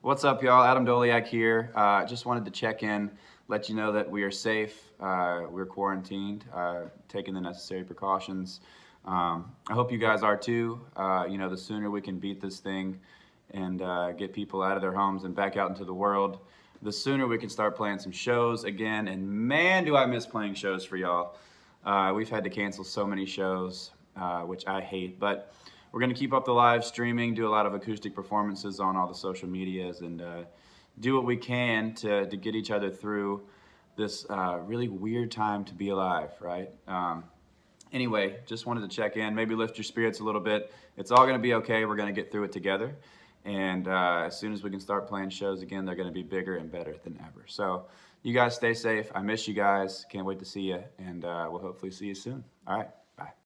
What's up, y'all? Adam Doliak here. Just wanted to check in, let you know that we are safe. We're quarantined, taking the necessary precautions. I hope you guys are too. The sooner we can beat this thing and get people out of their homes and back out into the world, the sooner we can start playing some shows again. And man, do I miss playing shows for y'all. We've had to cancel so many shows, which I hate, but we're going to keep up the live streaming, do a lot of acoustic performances on all the social medias, and do what we can to get each other through this really weird time to be alive, right? Anyway, just wanted to check in, maybe lift your spirits a little bit. It's all going to be okay. We're going to get through it together. And as soon as we can start playing shows again, they're going to be bigger and better than ever. So you guys stay safe. I miss you guys. Can't wait to see you. And we'll hopefully see you soon. All right. Bye.